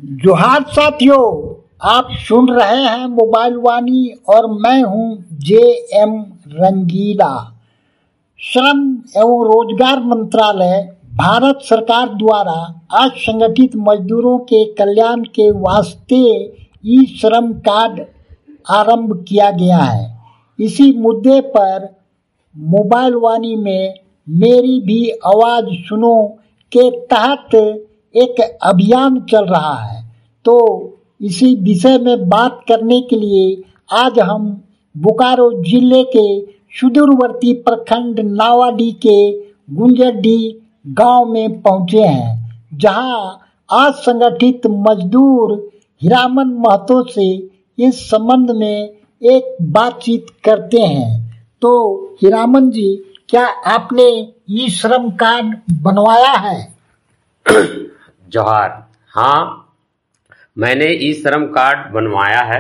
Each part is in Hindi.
जोहार साथियों, आप सुन रहे हैं मोबाइल वाणी और मैं हूं जे.एम. रंगीला। श्रम एवं रोजगार मंत्रालय भारत सरकार द्वारा असंगठित मजदूरों के कल्याण के वास्ते ई श्रम कार्ड आरंभ किया गया है। इसी मुद्दे पर मोबाइल वाणी में मेरी भी आवाज सुनो के तहत एक अभियान चल रहा है। तो इसी विषय में बात करने के लिए आज हम बोकारो जिले के सुदूरवर्ती प्रखंड नावाडी के गुंजरडी गांव में पहुंचे हैं, जहां असंगठित मजदूर हीरामन महतो से इस संबंध में एक बातचीत करते हैं। तो हीरामन जी, क्या आपने ई श्रम कार्ड बनवाया है? जोहार। हाँ, मैंने ई श्रम कार्ड बनवाया है।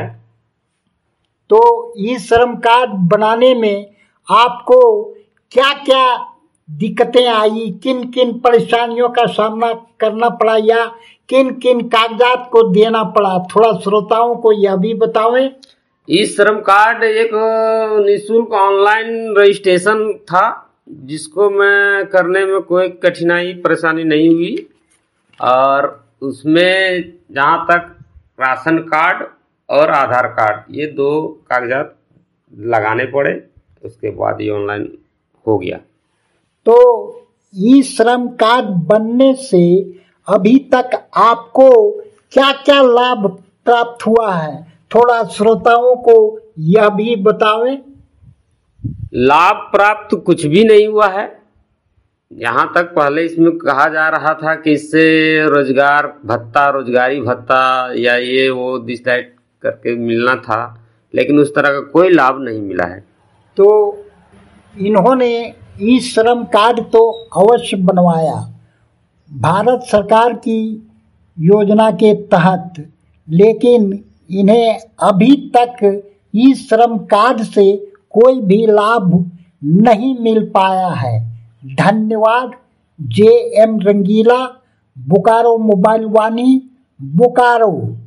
तो ई श्रम कार्ड बनाने में आपको क्या क्या दिक्कतें आई, किन किन परेशानियों का सामना करना पड़ा या किन किन कागजात को देना पड़ा, थोड़ा श्रोताओं को यह भी बतावें। ई श्रम कार्ड एक निःशुल्क ऑनलाइन रजिस्ट्रेशन था, जिसको मैं करने में कोई कठिनाई परेशानी नहीं हुई। और उसमें जहाँ तक राशन कार्ड और आधार कार्ड, ये दो कागजात लगाने पड़े, उसके बाद ये ऑनलाइन हो गया। तो ई श्रम कार्ड बनने से अभी तक आपको क्या क्या लाभ प्राप्त हुआ है, थोड़ा श्रोताओं को यह भी बतावें। लाभ प्राप्त कुछ भी नहीं हुआ है। यहाँ तक पहले इसमें कहा जा रहा था कि इससे रोजगार भत्ता, रोजगारी भत्ता या ये वो डिसाइड करके मिलना था, लेकिन उस तरह का कोई लाभ नहीं मिला है। तो इन्होंने ई श्रम कार्ड तो अवश्य बनवाया भारत सरकार की योजना के तहत, लेकिन इन्हें अभी तक ई श्रम कार्ड से कोई भी लाभ नहीं मिल पाया है। धन्यवाद। जे.एम. रंगीला, बोकारो मोबाइल वाणी, बोकारो।